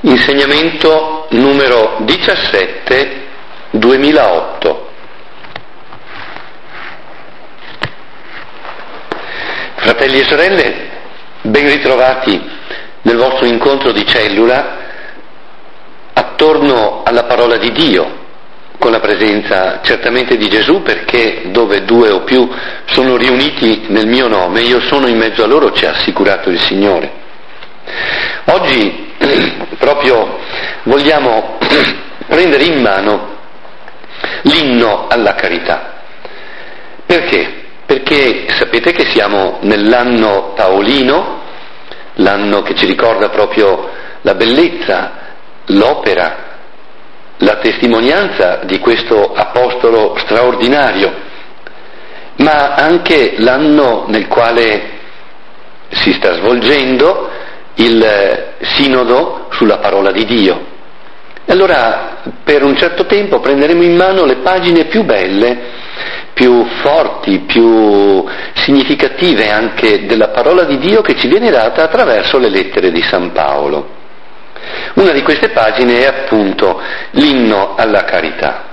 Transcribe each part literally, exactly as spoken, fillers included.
Insegnamento numero diciassette, duemilaotto. Fratelli e sorelle, ben ritrovati nel vostro incontro di cellula attorno alla parola di Dio, con la presenza certamente di Gesù, perché dove due o più sono riuniti nel mio nome, io sono in mezzo a loro, ci ha assicurato il Signore. Oggi proprio vogliamo prendere in mano l'inno alla carità. Perché? Perché sapete che siamo nell'anno taolino, l'anno che ci ricorda proprio la bellezza, l'opera, la testimonianza di questo apostolo straordinario, ma anche l'anno nel quale si sta svolgendo il sinodo sulla parola di Dio. E allora per un certo tempo prenderemo in mano le pagine più belle, più forti, più significative anche della parola di Dio che ci viene data attraverso le lettere di San Paolo. Una di queste pagine è appunto l'inno alla carità.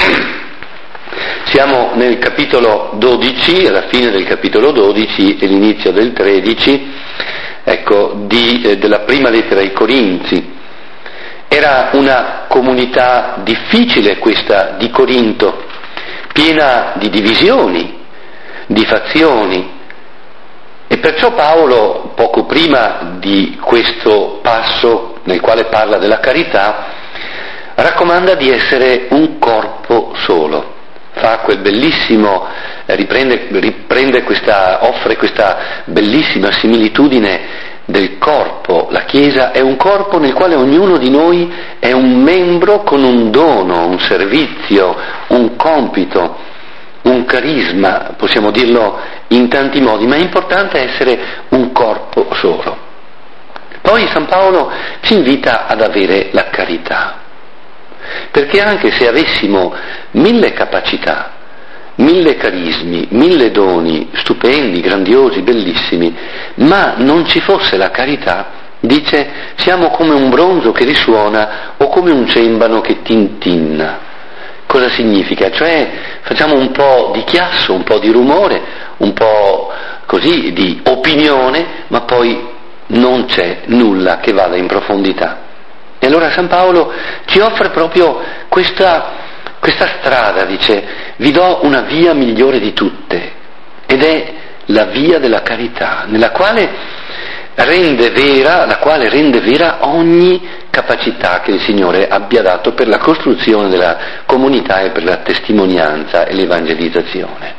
Siamo nel capitolo dodici, alla fine del capitolo dodici e l'inizio del tredici, ecco, di, eh, della prima lettera ai Corinzi. Era una comunità difficile questa di Corinto, piena di divisioni, di fazioni, e perciò Paolo, poco prima di questo passo nel quale parla della carità, raccomanda di essere un corpo solo. Fa quel bellissimo, riprende, riprende questa, offre questa bellissima similitudine del corpo. La Chiesa è un corpo nel quale ognuno di noi è un membro con un dono, un servizio, un compito, un carisma, possiamo dirlo in tanti modi, ma è importante essere un corpo solo. Poi San Paolo ci invita ad avere la carità, perché anche se avessimo mille capacità, mille carismi, mille doni stupendi, grandiosi, bellissimi, ma non ci fosse la carità, dice, siamo come un bronzo che risuona o come un cembano che tintinna. Cosa significa? Cioè facciamo un po' di chiasso, un po' di rumore, un po' così di opinione, ma poi non c'è nulla che vada in profondità. E allora San Paolo ci offre proprio questa, questa strada, dice, vi do una via migliore di tutte, ed è la via della carità, nella quale rende vera, la quale rende vera ogni capacità che il Signore abbia dato per la costruzione della comunità e per la testimonianza e l'evangelizzazione.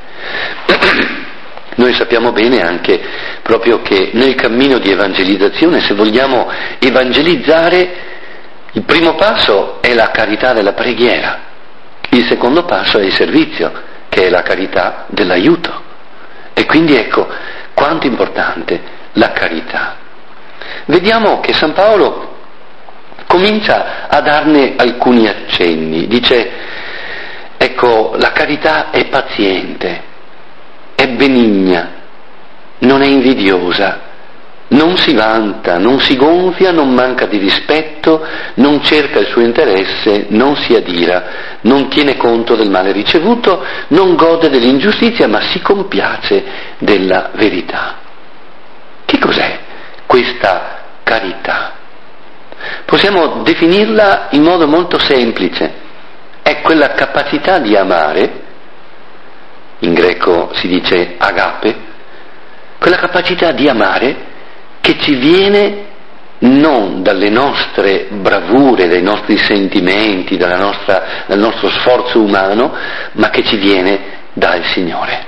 Noi sappiamo bene anche proprio che nel cammino di evangelizzazione, se vogliamo evangelizzare, il primo passo è la carità della preghiera, il secondo passo è il servizio, che è la carità dell'aiuto. E quindi ecco quanto è importante la carità. Vediamo che San Paolo comincia a darne alcuni accenni. Dice, ecco, la carità è paziente, è benigna, non è invidiosa, non si vanta, non si gonfia, non manca di rispetto, non cerca il suo interesse, non si adira, non tiene conto del male ricevuto, non gode dell'ingiustizia, ma si compiace della verità. Che cos'è questa carità? Possiamo definirla in modo molto semplice. È quella capacità di amare, in greco si dice agape, quella capacità di amare che ci viene non dalle nostre bravure, dai nostri sentimenti, dalla nostra, dal nostro sforzo umano, ma che ci viene dal Signore.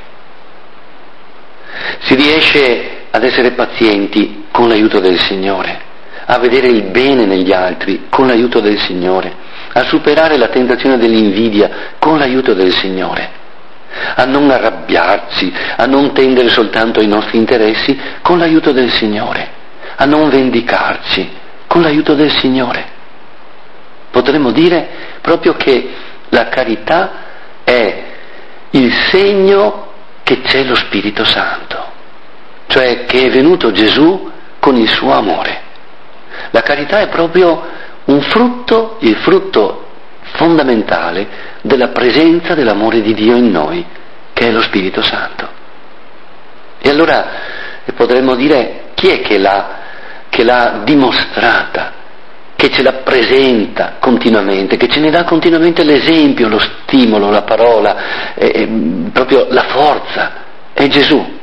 Si riesce ad essere pazienti con l'aiuto del Signore, a vedere il bene negli altri con l'aiuto del Signore, a superare la tentazione dell'invidia con l'aiuto del Signore, a non arrabbiarci, a non tendere soltanto ai nostri interessi con l'aiuto del Signore, a non vendicarci con l'aiuto del Signore. Potremmo dire proprio che la carità è il segno che c'è lo Spirito Santo, cioè che è venuto Gesù con il suo amore. La carità è proprio un frutto, il frutto fondamentale della presenza dell'amore di Dio in noi, che è lo Spirito Santo. E allora potremmo dire, chi è che l'ha, che l'ha dimostrata, che ce la presenta continuamente, che ce ne dà continuamente l'esempio, lo stimolo, la parola, eh, proprio la forza? È Gesù.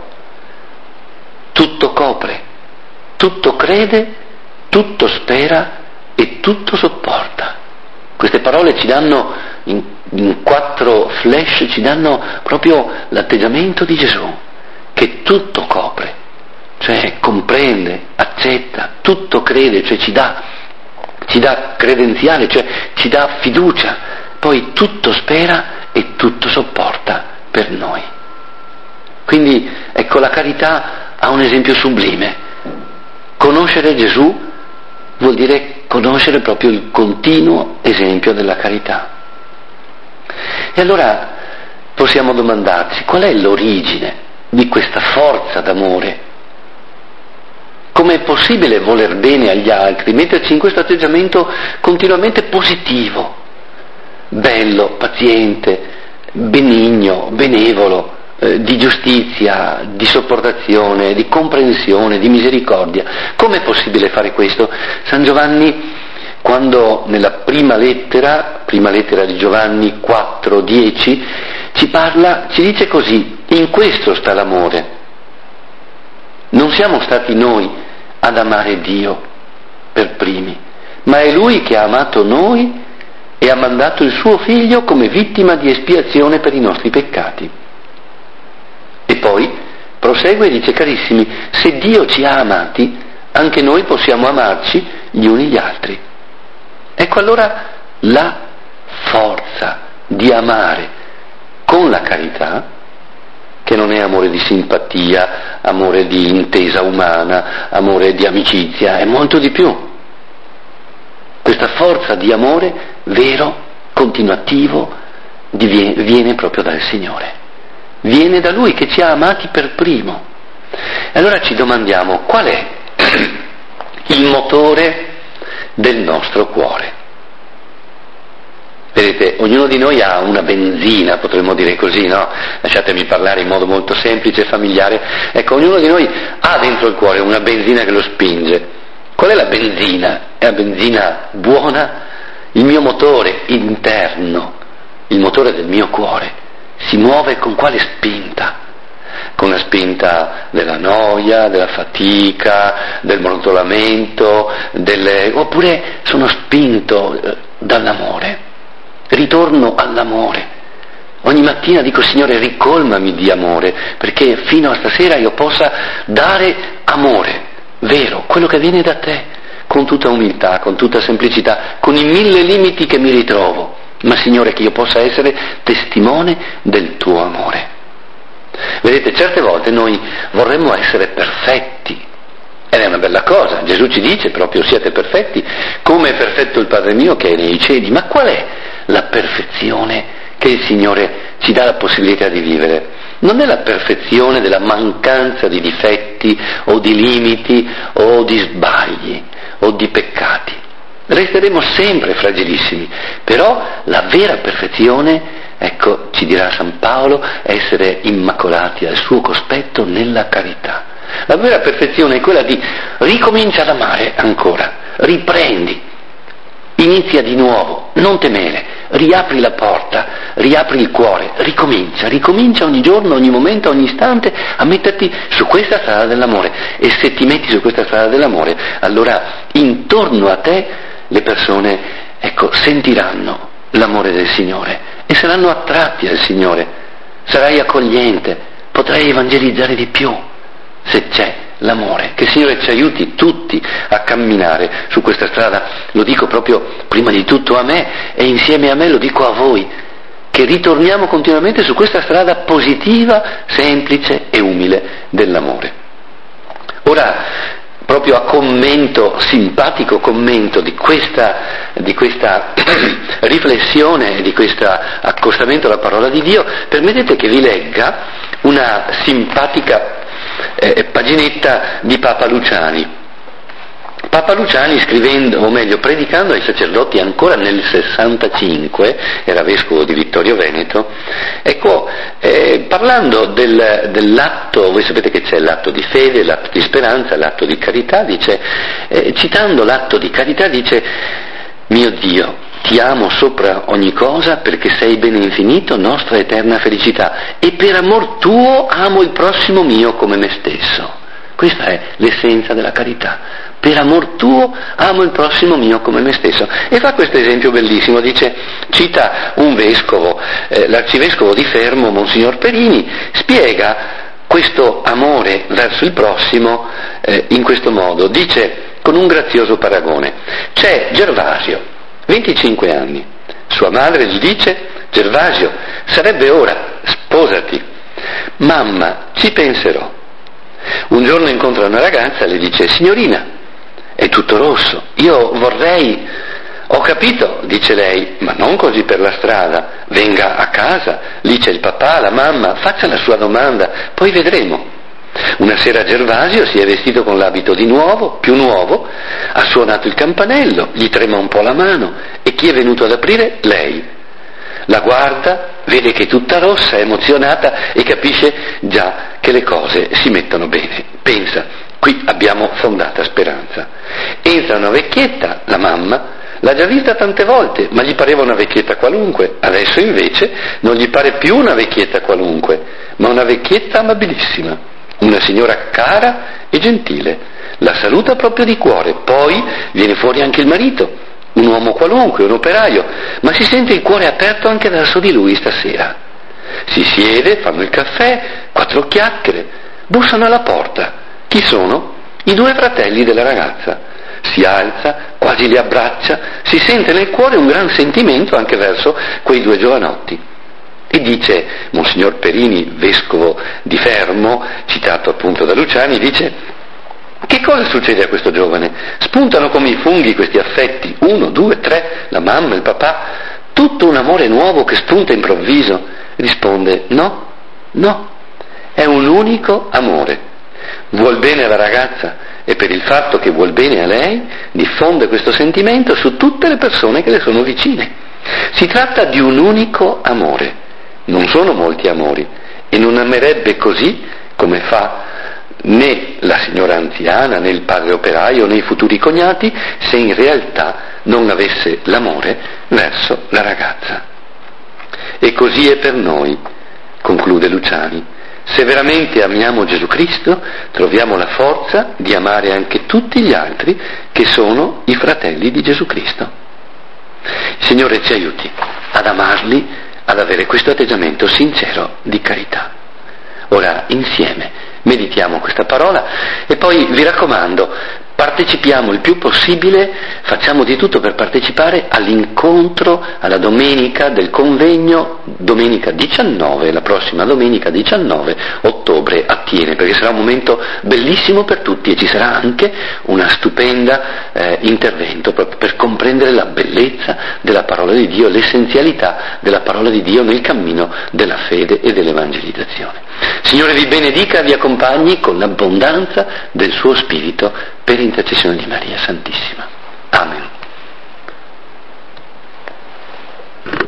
Tutto copre, tutto crede, tutto spera e tutto sopporta. Queste parole ci danno, in, in quattro flash, ci danno proprio l'atteggiamento di Gesù, che tutto copre, cioè comprende, accetta, tutto crede, cioè ci dà, ci dà credenziale, cioè ci dà fiducia, poi tutto spera e tutto sopporta per noi. Quindi ecco, la carità ha un esempio sublime. Conoscere Gesù vuol dire conoscere proprio il continuo esempio della carità. E allora possiamo domandarci qual è l'origine di questa forza d'amore. Come è possibile voler bene agli altri, metterci in questo atteggiamento continuamente positivo, bello, paziente, benigno, benevolo, eh, di giustizia, di sopportazione, di comprensione, di misericordia? Come è possibile fare questo? San Giovanni, quando nella prima lettera, prima lettera di Giovanni quattro dieci, ci parla, ci dice così: in questo sta l'amore. Non siamo stati noi ad amare Dio per primi, ma è Lui che ha amato noi e ha mandato il suo Figlio come vittima di espiazione per i nostri peccati. E poi prosegue e dice: carissimi, se Dio ci ha amati, anche noi possiamo amarci gli uni gli altri. Ecco allora la forza di amare con la carità, che non è amore di simpatia, amore di intesa umana, amore di amicizia, è molto di più. Questa forza di amore vero, continuativo, viene proprio dal Signore. Viene da Lui che ci ha amati per primo. E allora ci domandiamo qual è il motore del nostro cuore. Vedete, ognuno di noi ha una benzina, potremmo dire così, no? Lasciatemi parlare in modo molto semplice e familiare. Ecco, ognuno di noi ha dentro il cuore una benzina che lo spinge. Qual è la benzina? È la benzina buona? Il mio motore interno, il motore del mio cuore, si muove con quale spinta? Con la spinta della noia, della fatica, del brontollamento, delle... oppure sono spinto dall'amore. Ritorno all'amore. Ogni mattina dico: Signore, ricolmami di amore, perché fino a stasera io possa dare amore vero, quello che viene da te, con tutta umiltà, con tutta semplicità, con i mille limiti che mi ritrovo, ma Signore, che io possa essere testimone del tuo amore. Vedete, certe volte noi vorremmo essere perfetti, ed è una bella cosa. Gesù ci dice proprio: siate perfetti come è perfetto il Padre mio che è nei cieli. Ma qual è la perfezione che il Signore ci dà la possibilità di vivere? Non è la perfezione della mancanza di difetti o di limiti o di sbagli o di peccati. Resteremo sempre fragilissimi, però la vera perfezione, ecco, ci dirà San Paolo, è essere immacolati al suo cospetto nella carità. La vera perfezione è quella di ricomincia ad amare ancora, riprendi, inizia di nuovo, non temere, riapri la porta, riapri il cuore, ricomincia, ricomincia ogni giorno, ogni momento, ogni istante a metterti su questa strada dell'amore. E se ti metti su questa strada dell'amore, allora intorno a te le persone, ecco, sentiranno l'amore del Signore e saranno attratti al Signore, sarai accogliente, potrai evangelizzare di più se c'è l'amore. Che il Signore ci aiuti tutti a camminare su questa strada. Lo dico proprio prima di tutto a me, e insieme a me lo dico a voi, che ritorniamo continuamente su questa strada positiva, semplice e umile dell'amore. Ora, proprio a commento, simpatico commento di questa, di questa riflessione, di questo accostamento alla parola di Dio, permettete che vi legga una simpatica eh, paginetta di Papa Luciani. Papa Luciani, scrivendo, o meglio predicando ai sacerdoti ancora nel sessantacinque, era vescovo di Vittorio Veneto, ecco, eh, parlando del, dell'atto, voi sapete che c'è l'atto di fede, l'atto di speranza, l'atto di carità, dice, eh, citando l'atto di carità, dice: mio Dio, ti amo sopra ogni cosa perché sei bene infinito, nostra eterna felicità, e per amor tuo amo il prossimo mio come me stesso. Questa è l'essenza della carità. Per amor tuo amo il prossimo mio come me stesso. E fa questo esempio bellissimo, dice, cita un vescovo, eh, l'arcivescovo di Fermo, Monsignor Perini, spiega questo amore verso il prossimo eh, in questo modo, dice con un grazioso paragone. C'è Gervasio, venticinque anni, sua madre gli dice: Gervasio, sarebbe ora, sposati. Mamma, ci penserò. Un giorno incontra una ragazza e le dice: signorina, è tutto rosso, io vorrei... Ho capito, dice lei, ma non così per la strada, venga a casa, lì c'è il papà, la mamma, faccia la sua domanda, poi vedremo. Una sera Gervasio si è vestito con l'abito di nuovo, più nuovo, ha suonato il campanello, gli trema un po' la mano, e chi è venuto ad aprire? Lei. La guarda, vede che è tutta rossa, è emozionata e capisce già che le cose si mettono bene. Pensa, qui abbiamo fondata speranza. Entra una vecchietta, la mamma, l'ha già vista tante volte, ma gli pareva una vecchietta qualunque. Adesso invece non gli pare più una vecchietta qualunque, ma una vecchietta amabilissima, una signora cara e gentile. La saluta proprio di cuore. Poi viene fuori anche il marito, un uomo qualunque, un operaio, ma si sente il cuore aperto anche verso di lui stasera. Si siede, fanno il caffè, quattro chiacchiere, bussano alla porta. Chi sono? I due fratelli della ragazza. Si alza, quasi li abbraccia, si sente nel cuore un gran sentimento anche verso quei due giovanotti. E dice Monsignor Perini, vescovo di Fermo, citato appunto da Luciani, dice: che cosa succede a questo giovane? Spuntano come i funghi questi affetti, uno, due, tre, la mamma, il papà, tutto un amore nuovo che spunta improvviso. Risponde: no, no, è un unico amore. Vuol bene alla ragazza e per il fatto che vuol bene a lei diffonde questo sentimento su tutte le persone che le sono vicine. Si tratta di un unico amore, non sono molti amori, e non amerebbe così come fa né la signora anziana, né il padre operaio, né i futuri cognati, se in realtà non avesse l'amore verso la ragazza. E così è per noi, conclude Luciani. Se veramente amiamo Gesù Cristo, troviamo la forza di amare anche tutti gli altri che sono i fratelli di Gesù Cristo. Il Signore ci aiuti ad amarli, ad avere questo atteggiamento sincero di carità. Ora, insieme, meditiamo questa parola e poi vi raccomando, partecipiamo il più possibile, facciamo di tutto per partecipare all'incontro, alla domenica del convegno, domenica diciannove, la prossima domenica diciannove ottobre a Thiene, perché sarà un momento bellissimo per tutti e ci sarà anche una stupenda eh, intervento proprio per comprendere la bellezza della parola di Dio, l'essenzialità della parola di Dio nel cammino della fede e dell'evangelizzazione. Signore vi benedica, vi accompagni con l'abbondanza del suo Spirito per intercessione di Maria Santissima. Amen.